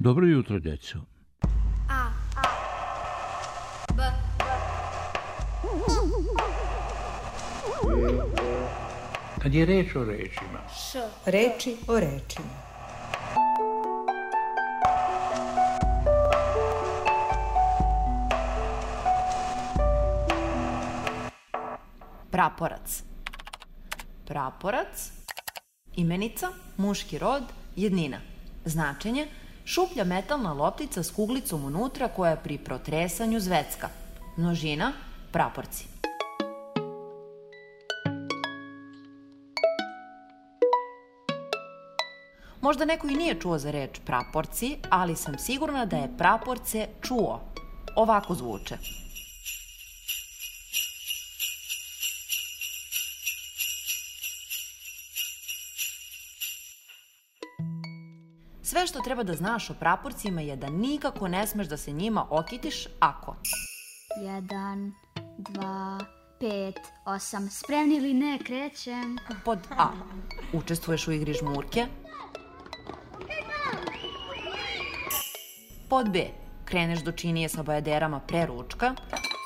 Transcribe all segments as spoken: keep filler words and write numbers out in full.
Dobro jutro, djeco. A, B, Kad je reč o rečima, Š, Reči o rečima. Praporac. Praporac, imenica, muški rod, jednina. Značenje, šuplja metalna loptica s kuglicom unutra koja je pri protresanju zvecka. Množina, praporci. Možda neko i nije čuo za reč praporci, ali sam sigurna da je praporce čuo. Ovako zvuče. Sve što treba da znaš o praporcima je da nikako ne smeš da se njima okitiš ako jedan, dva, pet, osam. Spremni ili ne, krećem. pod A. Učestvuješ u igri žmurke. Pod B. Kreneš do činije sa bajaderama pre ručka.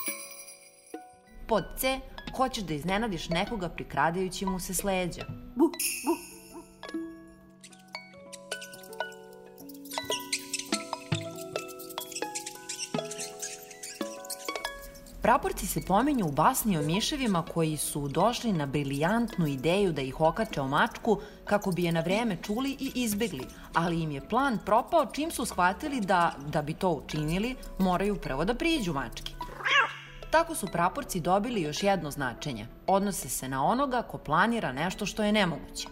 Pod C. Hoćeš da iznenadiš nekoga prikradajući mu se s leđa. Bu, bu. Praporci se pominju u basni o miševima koji su došli na brilijantnu ideju da ih okače o mačku kako bi je na vreme čuli i izbegli, ali im je plan propao čim su shvatili da, da bi to učinili, moraju prvo da priđu mački. Tako su praporci dobili još jedno značenje. Odnose se na onoga ko planira nešto što je nemoguće.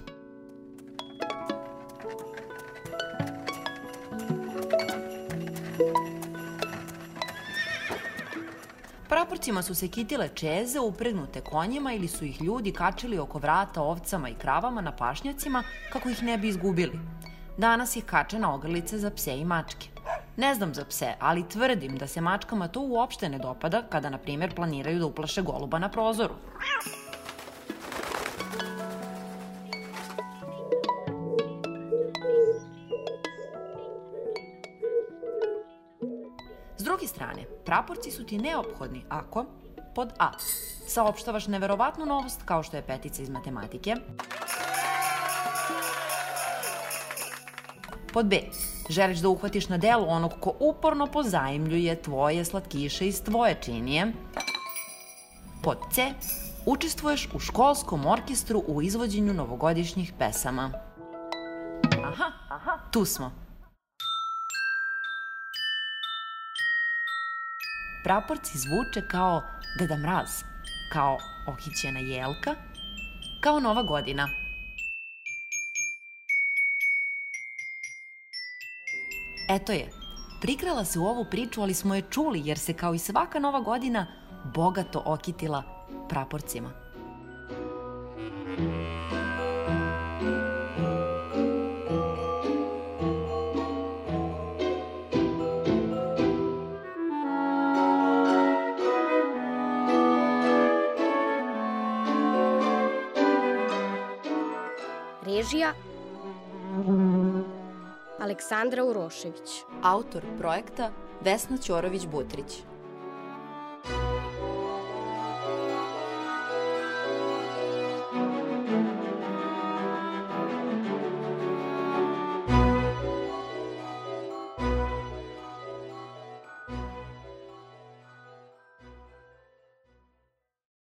Praporcima su se kitile čeze upregnute konjima ili su ih ljudi kačili oko vrata ovcama i kravama na pašnjacima kako ih ne bi izgubili. Danas ih kače na ogrlice za pse i mačke. Ne znam za pse, ali tvrdim da se mačkama to uopšte ne dopada kada, na primjer, planiraju da uplaše goluba na prozoru. S druge strane, praporci su ti neophodni ako pod A. Saopštavaš neverovatnu novost kao što je petica iz matematike. Pod B. Želiš da uhvatiš na delu onog ko uporno pozajmljuje tvoje slatkiše iz tvoje činije. Pod C. Učestvuješ u školskom orkestru u izvođenju novogodišnjih pesama. Aha, aha, tu smo. Praporci zvuče kao Deda Mraz, kao okićena jelka, kao Nova godina. Eto je, prikrala se u ovu priču, ali smo je čuli jer se kao i svaka Nova godina bogato okitila praporcima. Režija Aleksandra Urošević. Autor projekta Vesna Ćorović-Butrić.